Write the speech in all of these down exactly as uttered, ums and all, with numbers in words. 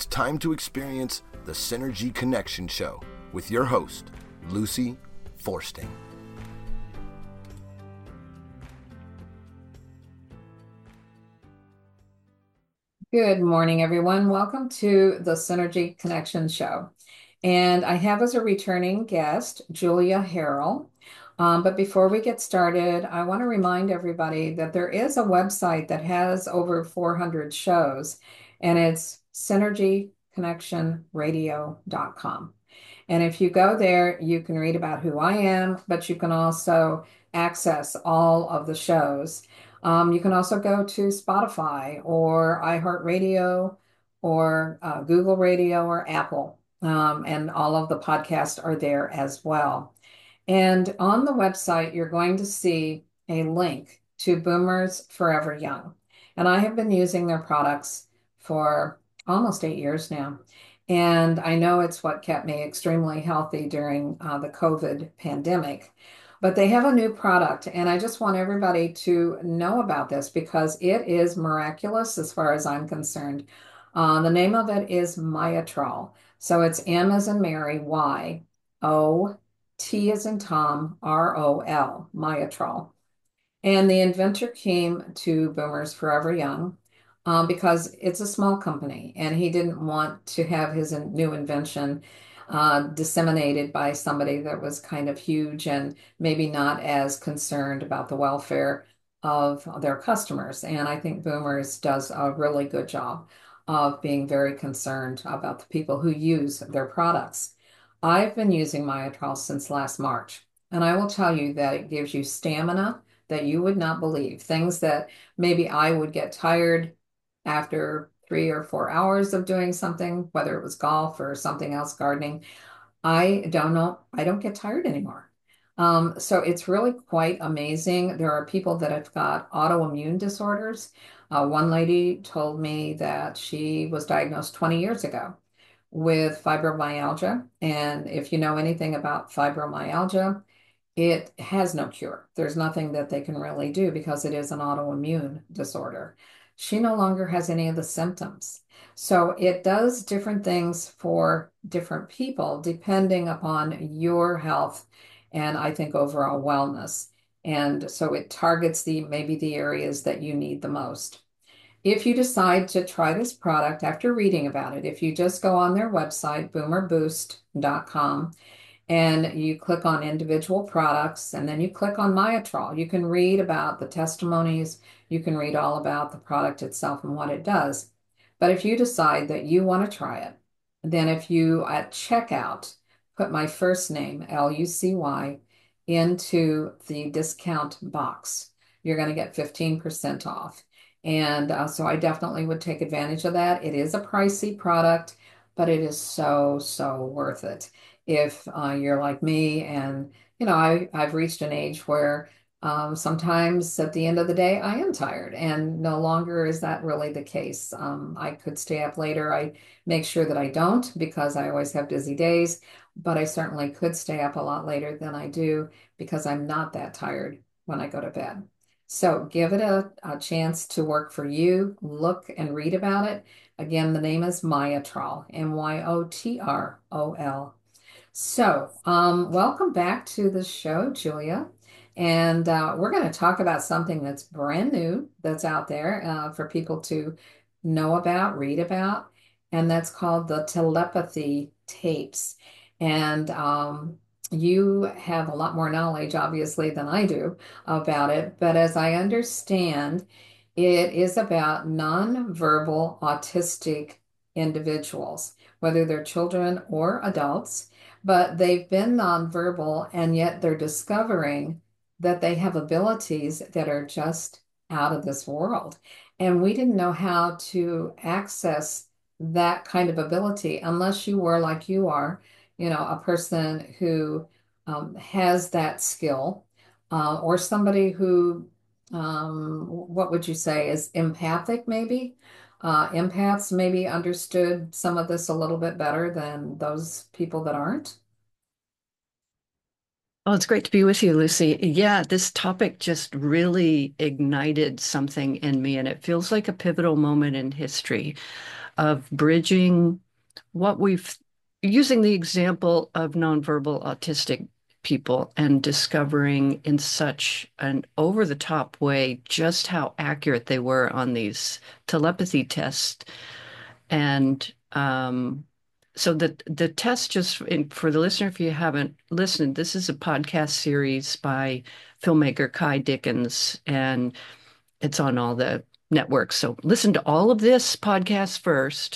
It's time to experience the Synergy Connection Show with your host, Lucy Forsting. Good morning, everyone. Welcome to the Synergy Connection Show. And I have as a returning guest, Julia Harrell. Um, but before we get started, I want to remind everybody that there is a website that has over four hundred shows, and it's synergy connection radio dot com. And if you go there, you can read about who I am, but you can also access all of the shows. Um, you can also go to Spotify or iHeartRadio or uh, Google Radio or Apple, um, and all of the podcasts are there as well. And on the website, you're going to see a link to Boomers Forever Young. And I have been using their products for almost eight years now. And I know it's what kept me extremely healthy during uh, the COVID pandemic. But they have a new product, and I just want everybody to know about this because it is miraculous as far as I'm concerned. Uh, the name of it is Myotrol. So it's M as in Mary, Y, O, T as in Tom, R O L, Myotrol. And the inventor came to Boomers Forever Young um, because it's a small company and he didn't want to have his new invention uh, disseminated by somebody that was kind of huge and maybe not as concerned about the welfare of their customers. And I think Boomers does a really good job of being very concerned about the people who use their products. I've been using Myotrol since last March, and I will tell you that it gives you stamina that you would not believe. Things that maybe I would get tired after three or four hours of doing something, whether it was golf or something else, gardening. I don't know. I don't get tired anymore. Um, so it's really quite amazing. There are people that have got autoimmune disorders. Uh, one lady told me that she was diagnosed twenty years ago with fibromyalgia. And if you know anything about fibromyalgia, it has no cure. There's nothing that they can really do because it is an autoimmune disorder. She no longer has any of the symptoms. So it does different things for different people depending upon your health and I think overall wellness. And so it targets the maybe the areas that you need the most. If you decide to try this product after reading about it, if you just go on their website, boomer boost dot com, and you click on individual products and then you click on Myotrol. You can read about the testimonies, you can read all about the product itself and what it does. But if you decide that you want to try it, then if you at checkout put my first name, L U C Y, into the discount box, you're going to get fifteen percent off. And uh, so I definitely would take advantage of that. It is a pricey product, but it is so, so worth it if uh, you're like me. And, you know, I, I've reached an age where um, sometimes at the end of the day, I am tired, and no longer is that really the case. Um, I could stay up later. I make sure that I don't because I always have busy days, but I certainly could stay up a lot later than I do because I'm not that tired when I go to bed. So give it a, a chance to work for you. Look and read about it. Again, the name is Myotrol, M Y O T R O L. So, um, welcome back to the show, Julia. And uh, we're going to talk about something that's brand new that's out there uh, for people to know about, read about, and that's called the telepathy tapes. And um, you have a lot more knowledge, obviously, than I do about it. But as I understand, it is about nonverbal autistic individuals, whether they're children or adults, but they've been nonverbal and yet they're discovering that they have abilities that are just out of this world. And we didn't know how to access that kind of ability unless you were like you are, you know, a person who um, has that skill, uh, or somebody who, um, what would you say, is empathic maybe? Uh, empaths maybe understood some of this a little bit better than those people that aren't. Oh, it's great to be with you, Lucy. Yeah, this topic just really ignited something in me, and it feels like a pivotal moment in history of bridging what we've using the example of nonverbal autistic people and discovering in such an over-the-top way just how accurate they were on these telepathy tests and um, so the the test just in, for the listener, if you haven't listened, this is a podcast series by filmmaker Kai Dickens, and it's on all the networks. So listen to all of this podcast first,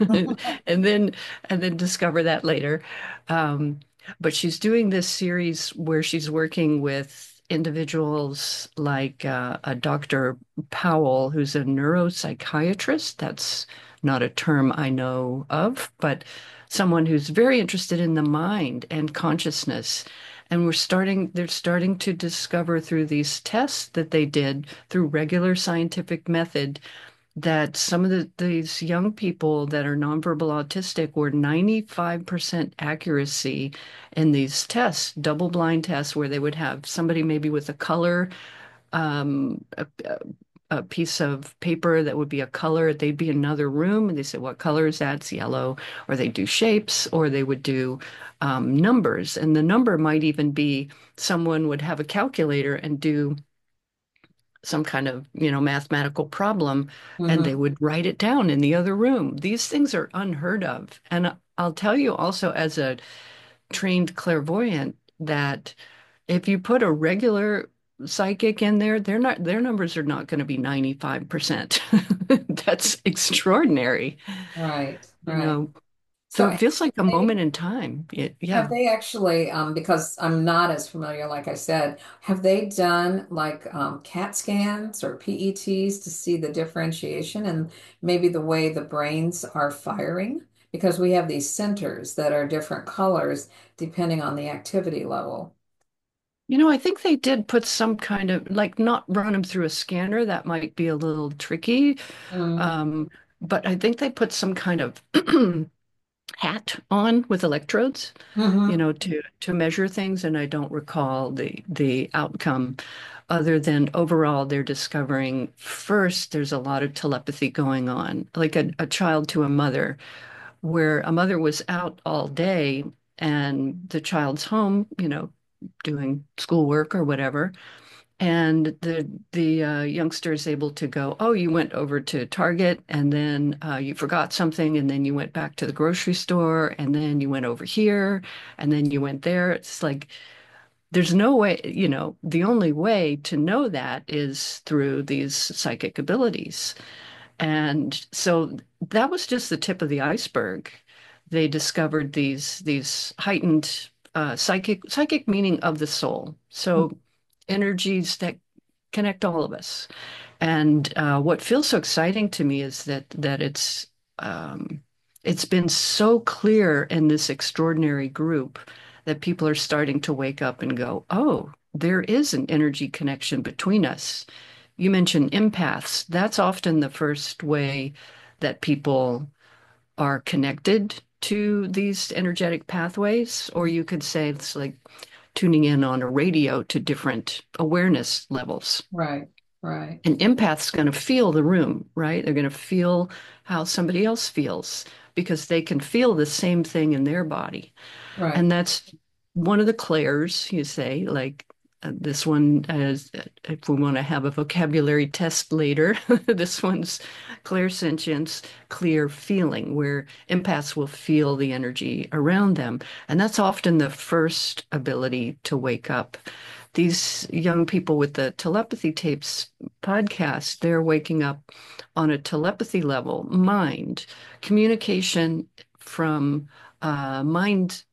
and then and then discover that later. Um, but she's doing this series where she's working with individuals like uh, a Doctor Powell, who's a neuropsychiatrist. That's not a term I know of, but someone who's very interested in the mind and consciousness. And we're starting, they're starting to discover through these tests that they did through regular scientific method that some of the, these young people that are nonverbal autistic were ninety-five percent accuracy in these tests, double blind tests, where they would have somebody maybe with a color, um, a, a piece of paper that would be a color. They'd be in another room and they say, what color is that? It's yellow. Or they do shapes, or they would do um, numbers. And the number might even be someone would have a calculator and do some kind of, you know, mathematical problem, and they Hmm. would write it down in the other room. These things are unheard of. And I'll tell you also, as a trained clairvoyant, that if you put a regular psychic in there, they're not, their numbers are not going to be ninety-five percent. That's extraordinary, Right, you right. know. So So it have feels like a they moment in time. It, have yeah. they actually, um, because I'm not as familiar, like I said, have they done like um, CAT scans or P E Ts to see the differentiation and maybe the way the brains are firing? Because we have these centers that are different colors depending on the activity level. You know, I think they did put some kind of like not run them through a scanner. That might be a little tricky. Mm-hmm. Um, but I think they put some kind of hat on with electrodes, you Mm-hmm. know, to to measure things. And I don't recall the the outcome other than overall they're discovering first there's a lot of telepathy going on, like a, a child to a mother, where a mother was out all day and the child's home, you know, doing schoolwork or whatever. And the the uh, youngster is able to go, oh, you went over to Target and then uh, you forgot something and then you went back to the grocery store and then you went over here and then you went there. It's like there's no way, you know, the only way to know that is through these psychic abilities. And so that was just the tip of the iceberg. They discovered these these heightened uh, psychic psychic meaning of the soul. So energies that connect all of us. And uh, what feels so exciting to me is that that it's um, it's been so clear in this extraordinary group that people are starting to wake up and go, oh, there is an energy connection between us. You mentioned empaths. That's often the first way that people are connected to these energetic pathways, or you could say it's like tuning in on a radio to different awareness levels. Right, right, An empath's going to feel the room, right? They're going to feel how somebody else feels because they can feel the same thing in their body. right. And that's one of the clairs, you say, like uh, this one, as if we want to have a vocabulary test later, this one's clairsentience, clear feeling, where empaths will feel the energy around them. And that's often the first ability to wake up. These young people with the telepathy tapes podcast, they're waking up on a telepathy level, mind, communication from uh, mind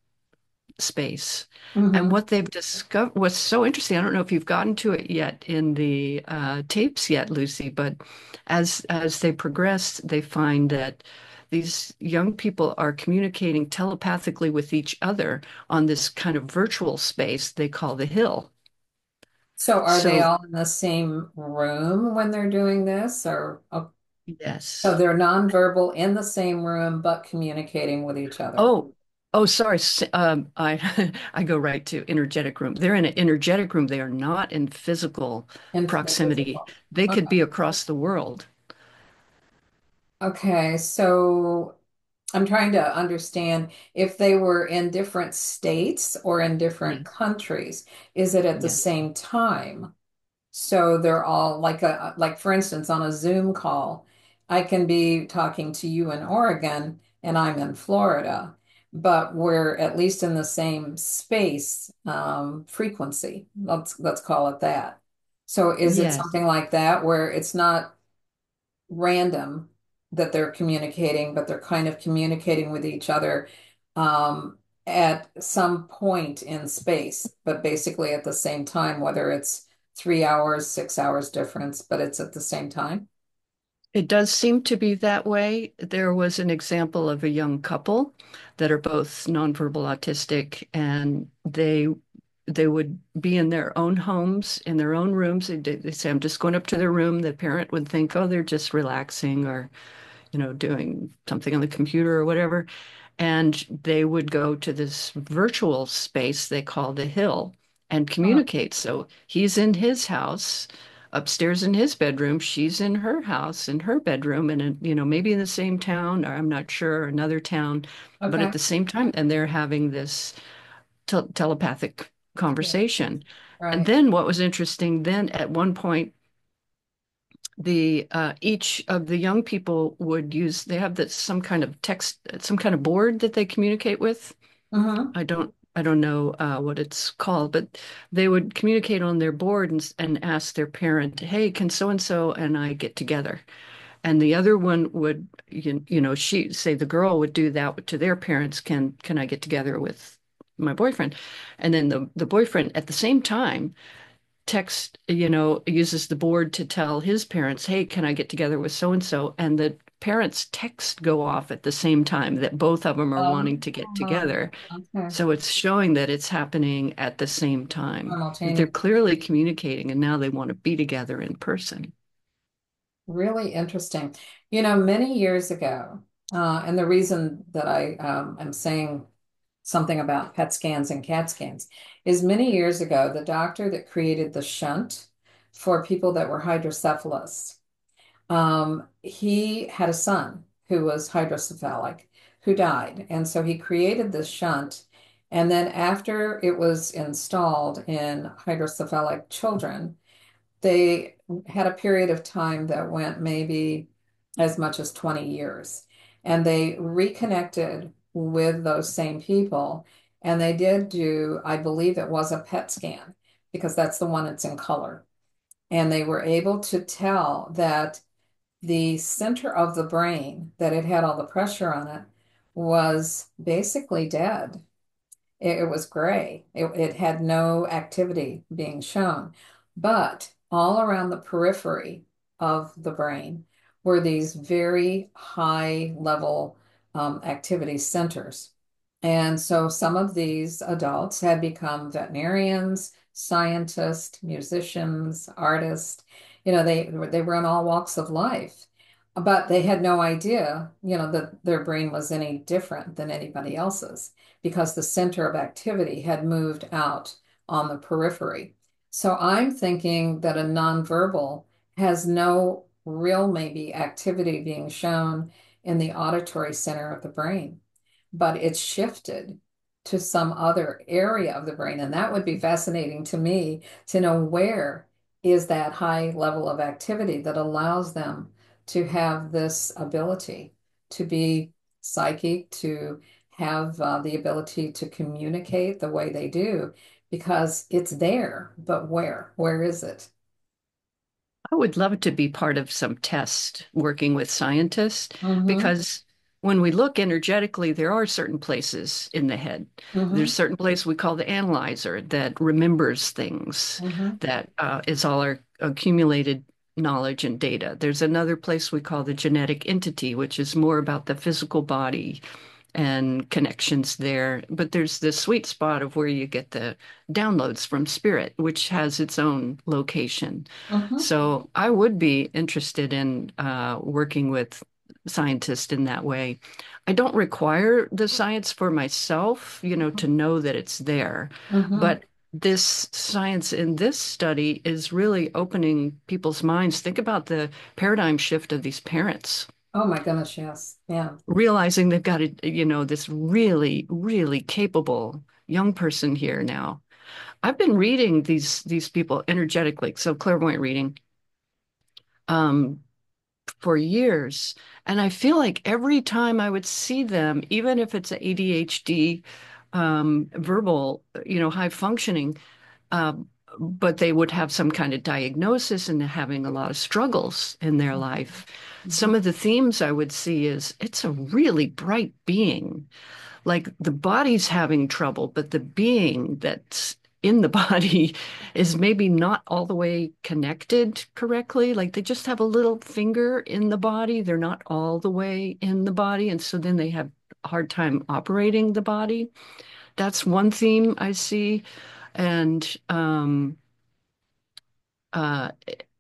space. And Mm-hmm. what they've discovered was so interesting. I don't know if you've gotten to it yet in the uh, tapes yet, Lucy, but as as they progress, they find that these young people are communicating telepathically with each other on this kind of virtual space they call the hill. So are they So, all in the same room when they're doing this, or oh, so yes. they're nonverbal in the same room but communicating with each other? Oh, Oh, sorry. s- Um, I I go right to energetic room. They're in an energetic room. They are not in physical In proximity. physical. They could Okay. be across the world. Okay, so I'm trying to understand if they were in different states or in different Yes. countries. Is it at the Yes. same time? So they're all like a like for instance on a Zoom call, I can be talking to you in Oregon and I'm in Florida, but we're at least in the same space um, frequency. Let's let's call it that. So is it Yes. something like that where it's not random that they're communicating, but they're kind of communicating with each other um, at some point in space, but basically at the same time, whether it's three hours, six hours difference, but it's at the same time. It does seem to be that way. There was an example of a young couple that are both nonverbal autistic, and they they would be in their own homes, in their own rooms. They, they say, "I'm just going up to their room." The parent would think, "Oh, they're just relaxing or, you know, doing something on the computer or whatever." And they would go to this virtual space they call the Hill and Uh, communicate. So he's in his house upstairs in his bedroom, she's in her house in her bedroom, and you know, maybe in the same town, or I'm not sure, another town, but at okay. the same time, and they're having this tel telepathic Yeah. conversation. And Right. then what was interesting, then at one point, the uh, each of the young people would use, they have this some kind of text, some kind of board that they communicate with. Mm-hmm. I don't I don't know uh, what it's called, but they would communicate on their board and, and ask their parent, "Hey, can so and so and I get together?" And the other one would, you, you know, she say the girl would do that to their parents, "Can can I get together with my boyfriend?" And then the the boyfriend at the same time text, you know, uses the board to tell his parents, "Hey, can I get together with so and so?" And the parents' text go off at the same time that both of them are wanting Um, to get uh, together. okay. So it's showing that it's happening at the same time, that they're Simultaneous. clearly communicating and now they want to be together in person. Really interesting. You know, many years ago, uh, and the reason that I um, am saying something about PET scans and CAT scans is many years ago, the doctor that created the shunt for people that were hydrocephalus, um, he had a son who was hydrocephalic who died. And so he created this shunt. And then after it was installed in hydrocephalic children, they had a period of time that went maybe as much as twenty years. And they reconnected with those same people. And they did do, I believe it was a PET scan, because that's the one that's in color. And they were able to tell that the center of the brain that it had all the pressure on it was basically dead. It, it was gray. It, it had no activity being shown. But all around the periphery of the brain were these very high level um, activity centers. And so some of these adults had become veterinarians, scientists, musicians, artists. You know, they they were in all walks of life, but they had no idea, you know, that their brain was any different than anybody else's because the center of activity had moved out on the periphery. So I'm thinking that a nonverbal has no real maybe activity being shown in the auditory center of the brain, but it's shifted to some other area of the brain. And that would be fascinating to me to know where is that high level of activity that allows them to have this ability to be psychic, to have uh, the ability to communicate the way they do, because it's there, but where? Where is it? I would love to be part of some test working with scientists Mm-hmm. because when we look energetically, there are certain places in the head. Mm-hmm. There's certain place we call the analyzer that remembers things, Mm-hmm. that uh, is all our accumulated knowledge and data. There's another place we call the genetic entity, which is more about the physical body and connections there. But there's this sweet spot of where you get the downloads from spirit, which has its own location. Mm-hmm. So I would be interested in uh, working with scientist in that way. I don't require the science for myself, you know, to know that it's there. Hmm. But this science in this study is really opening people's minds. Think about the paradigm shift of these parents, Oh my goodness, yes. Yeah. realizing they've got a, you know, this really, really capable young person here now. I've been reading these these people energetically, so clairvoyant reading, um, for years. And I feel like every time I would see them, even if it's a A D H D, um, verbal, you know, high functioning, um, but they would have some kind of diagnosis and having a lot of struggles in their life. Mhm. Some of the themes I would see is it's a really bright being. Like the body's having trouble, but the being that's in the body is maybe not all the way connected correctly. Like they just have a little finger in the body. They're not all the way in the body. And so then they have a hard time operating the body. That's one theme I see. And um uh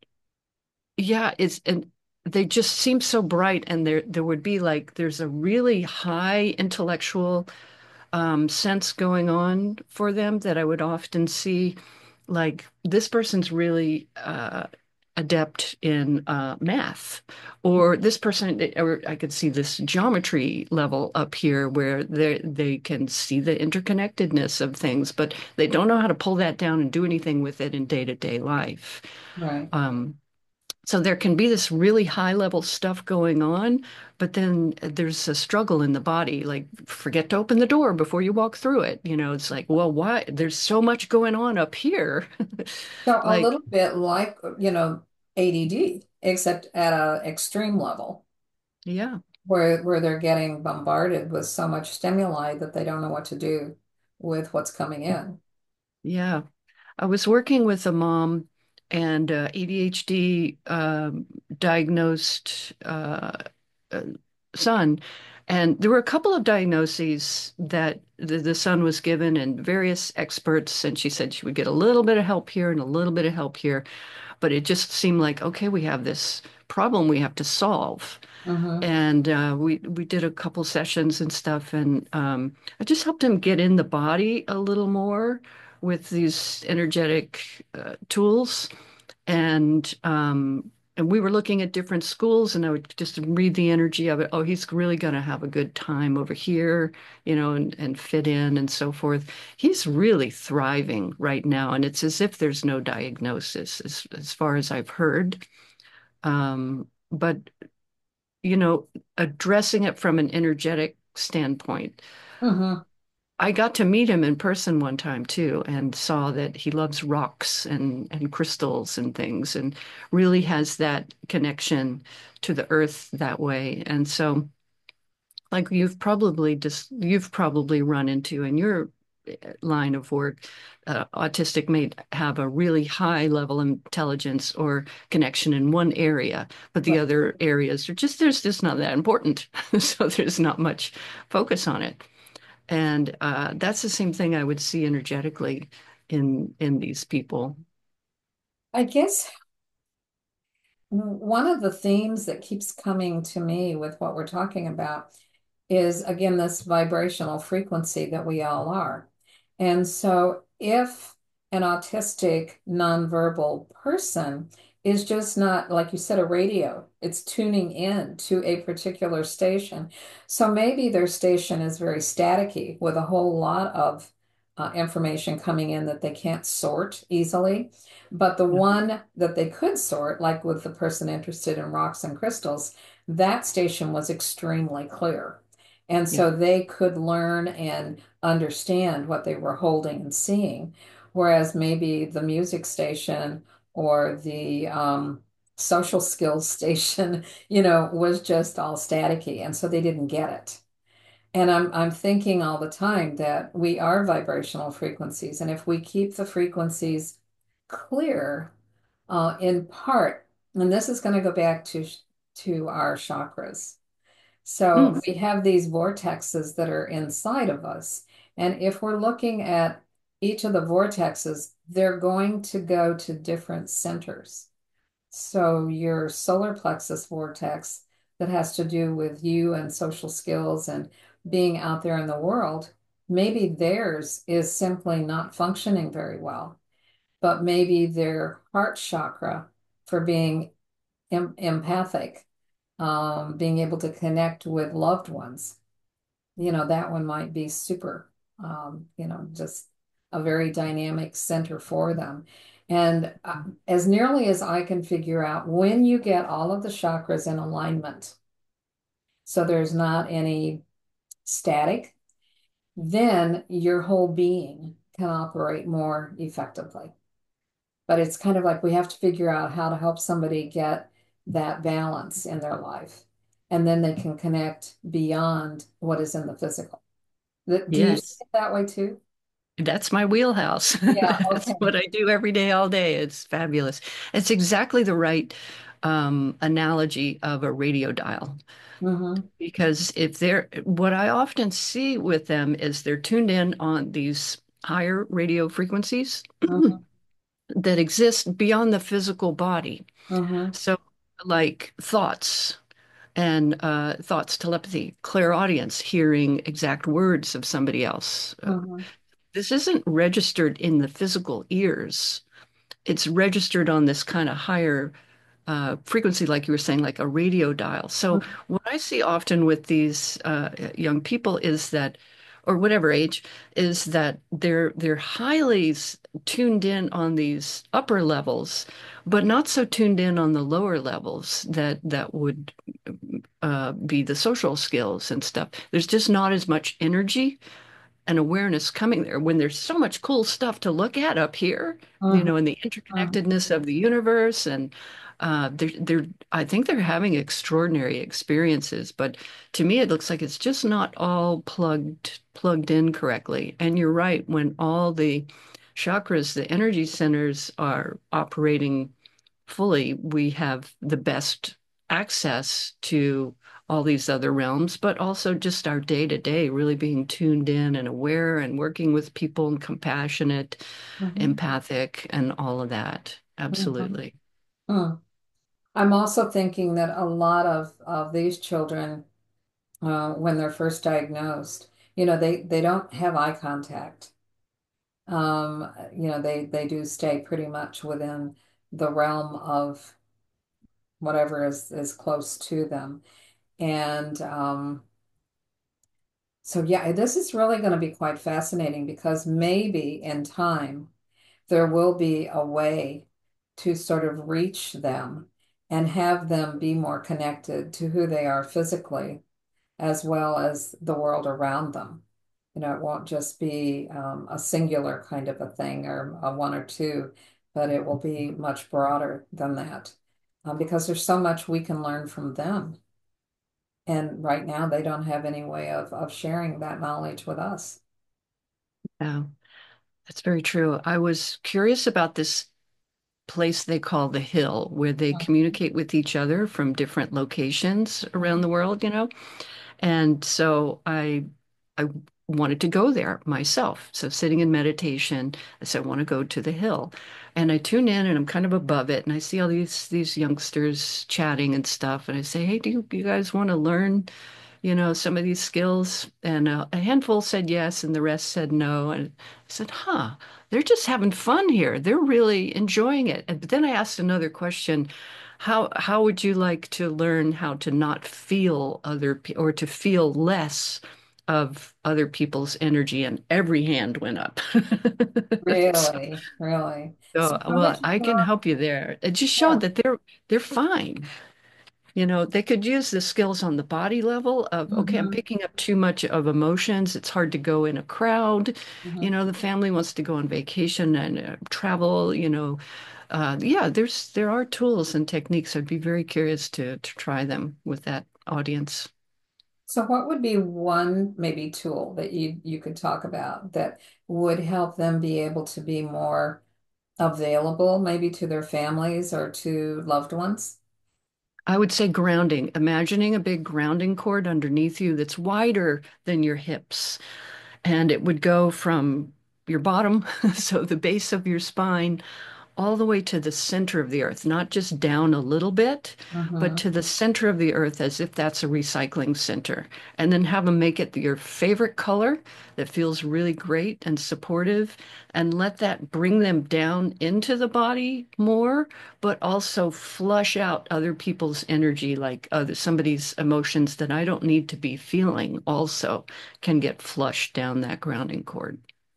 yeah, it's and they just seem so bright and there there would be like there's a really high intellectual um, sense going on for them that I would often see, like this person's really uh, adept in uh, math, or this person, or I could see this geometry level up here where they they can see the interconnectedness of things, but they don't know how to pull that down and do anything with it in day-to-day life. Right. Um, so there can be this really high level stuff going on, but then there's a struggle in the body. Like, forget to open the door before you walk through it. You know, it's like, well, why? There's so much going on up here. So a Like, little bit like, you know, A D D, except at a extreme level yeah, where where they're getting bombarded with so much stimuli that they don't know what to do with what's coming in. yeah. I was working with a mom and uh, A D H D um, diagnosed uh, uh, son. And there were a couple of diagnoses that the, the son was given, and various experts. And she said she would get a little bit of help here and a little bit of help here. But it just seemed like, okay, we have this problem we have to solve. Hmm. And uh, we we did a couple sessions and stuff, and um, I just helped him get in the body a little more with these energetic uh, tools, and um, and we were looking at different schools, and I would just read the energy of it. Oh, he's really going to have a good time over here, you know, and and fit in and so forth. He's really thriving right now, and it's as if there's no diagnosis, as as far as I've heard. Um, but you know, addressing it from an energetic standpoint. Hmm. I got to meet him in person one time too, and saw that he loves rocks and, and crystals and things, and really has that connection to the earth that way. And so, like you've probably just you've probably run into in your uh, line of work, uh, autistic may have a really high level intelligence or connection in one area, but the Right. other areas are just there's just not that important. So there's not much focus on it. And uh, that's the same thing I would see energetically in in these people. I guess one of the themes that keeps coming to me with what we're talking about is again this vibrational frequency that we all are. And so if an autistic nonverbal person is just not, like you said, a radio, it's tuning in to a particular station. So maybe their station is very staticky with a whole lot of uh, information coming in that they can't sort easily. But the Yeah. one that they could sort, like with the person interested in rocks and crystals, that station was extremely clear. And Yeah. so they could learn and understand what they were holding and seeing. Whereas maybe the music station or the um, social skills station, you know, was just all staticky. And so they didn't get it. And I'm I'm thinking all the time that we are vibrational frequencies, and if we keep the frequencies clear, uh, in part, and this is going to go back to to our chakras. So Mm, we have these vortexes that are inside of us, and if we're looking at each of the vortexes, they're going to go to different centers. So your solar plexus vortex, that has to do with you and social skills and being out there in the world, maybe theirs is simply not functioning very well, but maybe their heart chakra for being em empathic, um, being able to connect with loved ones, you know, that one might be super, um, you know, just a very dynamic center for them. And uh, as nearly as I can figure out, when you get all of the chakras in alignment, so there's not any static, then your whole being can operate more effectively. But it's kind of like we have to figure out how to help somebody get that balance in their life. And then they can connect beyond what is in the physical. Th- Do you see Yes. it that way too? That's my wheelhouse. Yeah, That's okay. what I do every day, all day. It's fabulous. It's exactly the right um, analogy of a radio dial. Mm-hmm. Because if they're, what I often see with them is they're tuned in on these higher radio frequencies Mm-hmm. that exist beyond the physical body. Mm-hmm. So, like thoughts and uh, thoughts, telepathy, clairaudience, hearing exact words of somebody else. Uh, Mm-hmm. this isn't registered in the physical ears. It's registered on this kind of higher uh, frequency, like you were saying, like a radio dial. So what I see often with these uh, young people is that, or whatever age, is that they're they're highly s- tuned in on these upper levels, but not so tuned in on the lower levels that that would uh, be the social skills and stuff. There's just not as much energy and awareness coming there when there's so much cool stuff to look at up here, you Mm-hmm. know, in the Mm-hmm. interconnectedness of the universe. And uh, they're, they're, I think they're having extraordinary experiences, but to me, it looks like it's just not all plugged, plugged in correctly. And you're right, when all the chakras, the energy centers are operating fully, we have the best access to all these other realms, but also just our day to day, really being tuned in and aware and working with people and compassionate, Mm-hmm. empathic, and all of that. Mm-hmm. Absolutely. Mm. I'm also thinking that a lot of, of these children, uh, when they're first diagnosed, you know, they, they don't have eye contact. Um, you know, they, they do stay pretty much within the realm of whatever is, is close to them. And um, so, yeah, this is really going to be quite fascinating because maybe in time there will be a way to sort of reach them and have them be more connected to who they are physically as well as the world around them. You know, it won't just be um, a singular kind of a thing or a one or two, but it will be much broader than that, um, because there's so much we can learn from them. And right now, they don't have any way of, of sharing that knowledge with us. Yeah, that's very true. I was curious about this place they call the Hill, where they communicate with each other from different locations around the world, you know? And so I I wanted to go there myself. So sitting in meditation, I said, I want to go to the hill. And I tune in and I'm kind of above it and I see all these these youngsters chatting and stuff. And I say, hey, do you, you guys want to learn, you know, some of these skills? And uh, a handful said yes, and the rest said no. And I said, huh, they're just having fun here. They're really enjoying it. And, but then I asked another question. How how would you like to learn how to not feel other pe or to feel less of other people's energy? And every hand went up. So, Really, really. So so, how would well, you I can go? help you there. It just showed Yeah. that they're they're fine. You know, they could use the skills on the body level of, okay, I'm Hmm. picking up too much of emotions. It's hard to go in a crowd. You Hmm. know, the family wants to go on vacation and uh, travel, you know. Uh, yeah, there's there are tools and techniques. I'd be very curious to to try them with that audience. So what would be one maybe tool that you you could talk about that would help them be able to be more available maybe to their families or to loved ones? I would say grounding, imagining a big grounding cord underneath you that's wider than your hips. And it would go from your bottom, so the base of your spine, all the way to the center of the earth, not just down a little bit, but Hmm. to the center of the earth as if that's a recycling center. And then have them make it your favorite color that feels really great and supportive, and let that bring them down into the body more, but also flush out other people's energy, like other somebody's emotions that I don't need to be feeling also can get flushed down that grounding cord.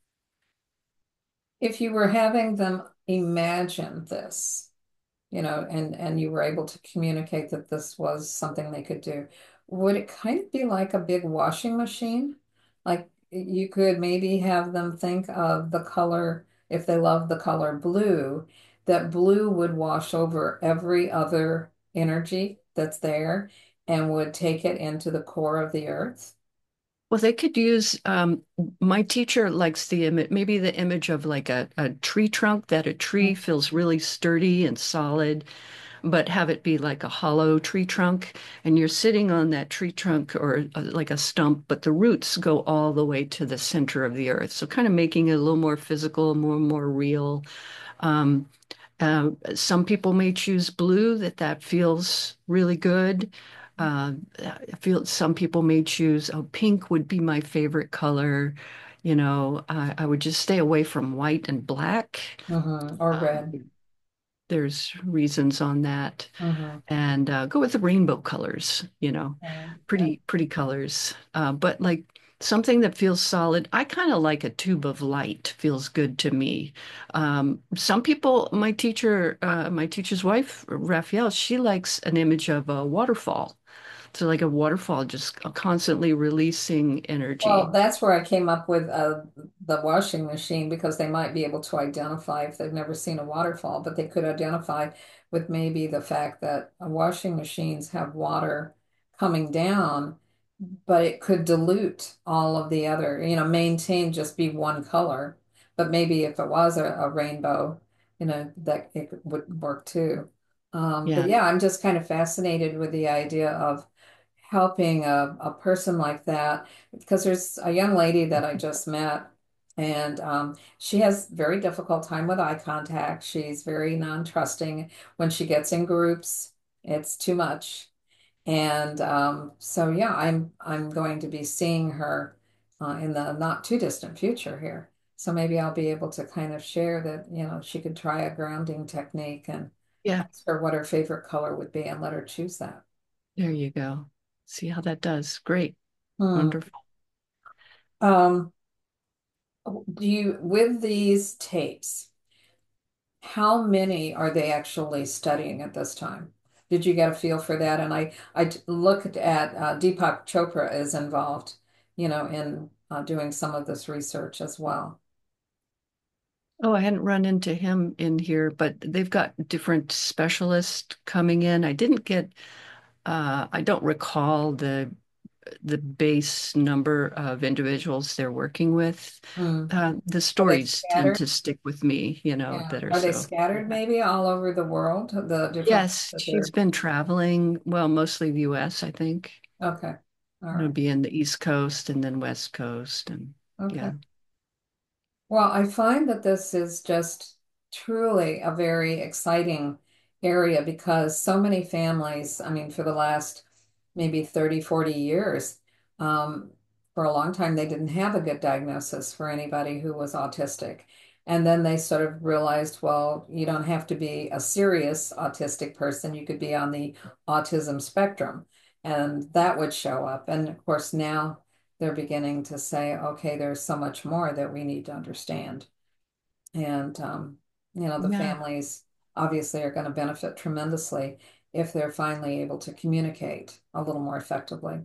If you were having them imagine this, you know, and and you were able to communicate that this was something they could do, would it kind of be like a big washing machine? Like you could maybe have them think of the color, if they love the color blue, that blue would wash over every other energy that's there and would take it into the core of the earth. Well, they could use, um, my teacher likes the image, maybe the image of like a, a tree trunk, that a tree feels really sturdy and solid, but have it be like a hollow tree trunk. And you're sitting on that tree trunk or uh, like a stump, but the roots go all the way to the center of the earth. So kind of making it a little more physical, more, more real. Um, uh, some people may choose blue, that that feels really good. Uh, I feel some people may choose, oh, pink would be my favorite color. You know, I, I would just stay away from white and black. Hmm. Or red. Um, there's reasons on that. Hmm. And uh, go with the rainbow colors, you know, Right. Yeah. pretty, pretty colors. Uh, but like something that feels solid. I kind of like a tube of light, feels good to me. Um, some people, my teacher, uh, my teacher's wife, Raphael, she likes an image of a waterfall. So like a waterfall just constantly releasing Well, energy. that's where I came up with uh, the washing machine because they might be able to identify if they've never seen a waterfall, but they could identify with maybe the fact that uh, washing machines have water coming down, but it could dilute all of the other, you know, maintain just be one color. But maybe if it was a, a rainbow, you know, that it would work too. Um, but Yeah. yeah, I'm just kind of fascinated with the idea of helping a, a person like that because there's a young lady that I just met and um, she has very difficult time with eye contact. She's very non-trusting when she gets in groups. It's too much. And um, so yeah, I'm I'm going to be seeing her uh, in the not too distant future here. So maybe I'll be able to kind of share that, you know, she could try a grounding technique and Yeah. ask her what her favorite color would be and let her choose that. There you go. See how that does. Great. Hmm. Wonderful. Um, do you, with these tapes, how many are they actually studying at this time? Did you get a feel for that? And I, I t- looked at uh, Deepak Chopra is involved, you know, in uh, doing some of this research as well. Oh, I hadn't run into him in here, but they've got different specialists coming in. I didn't get, uh, I don't recall the the base number of individuals they're working with. Hmm. Uh, the Are they stories tend scattered? to stick with me, you know, Yeah. that are Are they so. scattered maybe all over the world, the different Yes, that she's they're, been traveling, well, mostly the U S, I think. okay. All It'll right. be in the East Coast and then West Coast. And Okay. yeah, Well, I find that this is just truly a very exciting area because so many families, I mean, for the last maybe thirty, forty years, um, for a long time, they didn't have a good diagnosis for anybody who was autistic. And then they sort of realized, well, you don't have to be a serious autistic person. You could be on the autism spectrum, and that would show up. And of course, now they're beginning to say, okay, there's so much more that we need to understand. And, um, you know, the yeah. families obviously are going to benefit tremendously if they're finally able to communicate a little more effectively.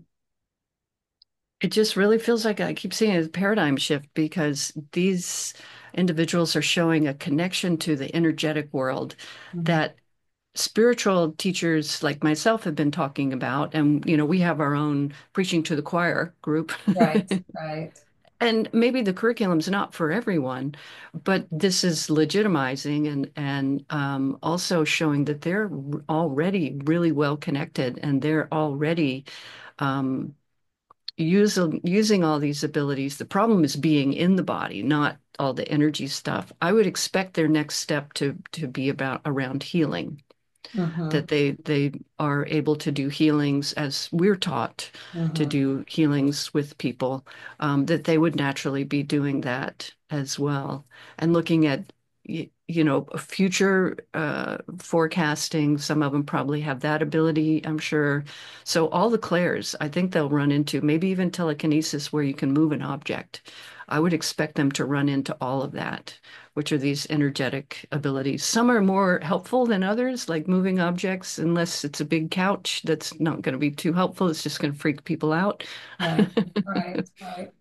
It just really feels like I keep seeing a paradigm shift because these individuals are showing a connection to the energetic world Mhm. that spiritual teachers like myself have been talking about. And, you know, we have our own preaching to the choir group. Right, right. And maybe the curriculum's not for everyone, but this is legitimizing and and um, also showing that they're already really well connected and they're already um, using using all these abilities. The problem is being in the body, not all the energy stuff. I would expect their next step to to be about around healing, Mm-hmm. that they they are able to do healings as we're taught to Mm-hmm. do healings with people, um, that they would naturally be doing that as well, and looking at y- you know future uh, forecasting. Some of them probably have that ability, I'm sure. So all the clairs, I think they'll run into maybe even telekinesis where you can move an object. I would expect them to run into all of that, which are these energetic abilities. Some are more helpful than others, like moving objects, unless it's a big couch that's not going to be too helpful. It's just going to freak people out. Right, right, right.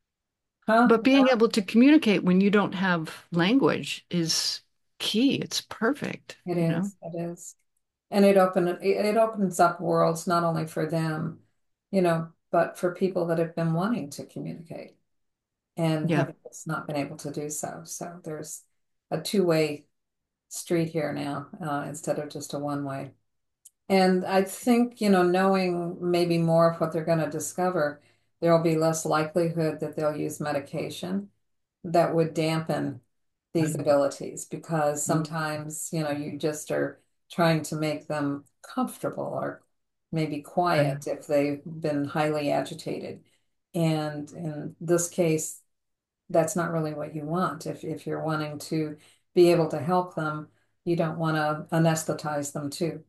Huh? But being able to communicate when you don't have language is key. It's perfect, It you know? is, it is. And it open it, it opens up worlds not only for them, you know, but for people that have been wanting to communicate and Yeah. have just not been able to do so. So there's a two-way street here now, uh, instead of just a one-way. And I think, you know, knowing maybe more of what they're going to discover, there will be less likelihood that they'll use medication that would dampen these abilities, because sometimes, you know, you just are trying to make them comfortable or maybe Right. quiet if they've been highly agitated. And in this case, that's not really what you want. If if you're wanting to be able to help them, you don't want to anesthetize them too.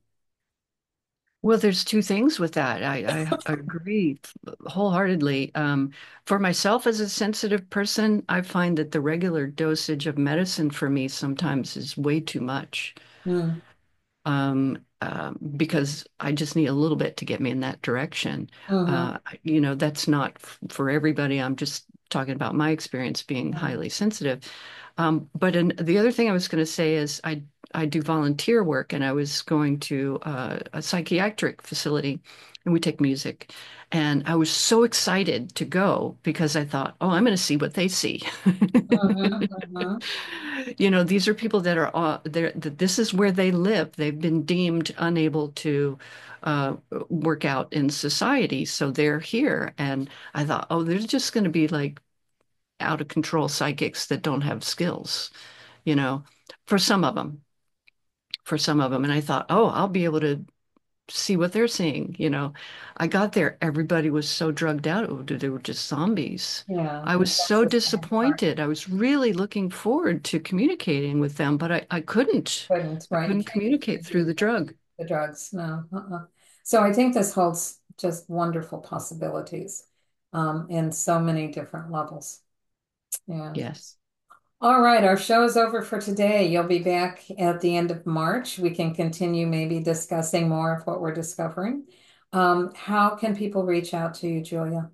Well, there's two things with that. I, I agree wholeheartedly. Um, for myself as a sensitive person, I find that the regular dosage of medicine for me sometimes is way too much. Mm, um, um, because I just need a little bit to get me in that direction. hmm. Uh, you know, that's not f for everybody. I'm just talking about my experience being highly sensitive. Um, but an, the other thing I was going to say is I I do volunteer work, and I was going to uh, a psychiatric facility, and we take music. And I was so excited to go because I thought, oh, I'm going to see what they see. Hmm. Hmm. You know, these are people that are, uh, they're, that this is where they live. They've been deemed unable to uh, work out in society, so they're here. And I thought, oh, there's just going to be like out of control psychics that don't have skills, you know, for some of them, for some of them. And I thought, oh, I'll be able to see what they're seeing. You know, I got there, everybody was so drugged out. They were just zombies. Yeah, I was that's so the same part. disappointed. I was really looking forward to communicating with them, but I, I couldn't. Couldn't, I right? You couldn't can't use the communicate through the drugs. drug. The drugs, no. Uh-uh. So I think this holds just wonderful possibilities, um, in so many different levels. Yeah. Yes. All right, our show is over for today. You'll be back at the end of March. We can continue maybe discussing more of what we're discovering. Um, how can people reach out to you, Julia?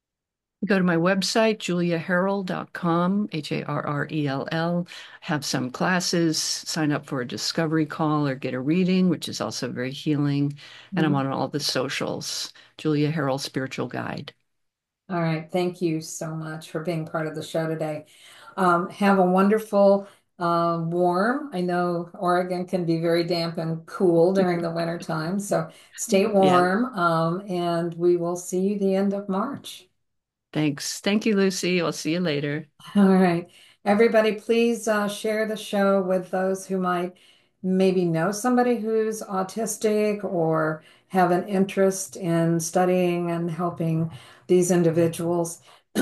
Go to my website, julia harrell dot com, H A R R E L L. Have some classes, sign up for a discovery call or get a reading, which is also very healing. And I'm Mhm. on all the socials, Julia Harrell Spiritual Guide. All right, thank you so much for being part of the show today. Um, have a wonderful, uh, warm. I know Oregon can be very damp and cool during the winter time, so stay Yeah, warm. Um, and we will see you the end of March. thanks. Thank you, Lucy. I'll see you later. All right. Everybody, please uh, share the show with those who might maybe know somebody who's autistic or have an interest in studying and helping these individuals,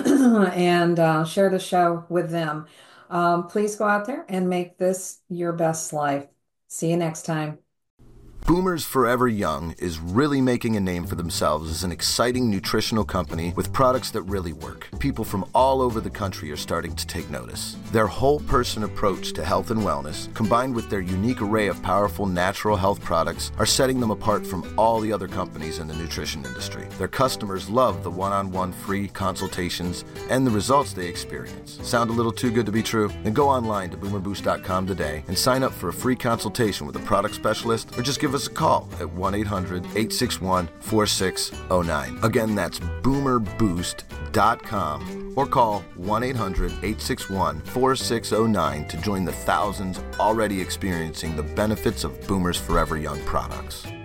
and uh, share the show with them. Um, please go out there and make this your best life. See you next time. Boomers Forever Young is really making a name for themselves as an exciting nutritional company with products that really work. People from all over the country are starting to take notice. Their whole person approach to health and wellness, combined with their unique array of powerful natural health products, are setting them apart from all the other companies in the nutrition industry. Their customers love the one-on-one free consultations and the results they experience. Sound a little too good to be true? Then go online to boomer boost dot com today and sign up for a free consultation with a product specialist, or just give us a call at one eight hundred, eight six one, four six zero nine. Again, that's boomer boost dot com, or call one eight hundred, eight six one, four six zero nine to join the thousands already experiencing the benefits of Boomers Forever Young products.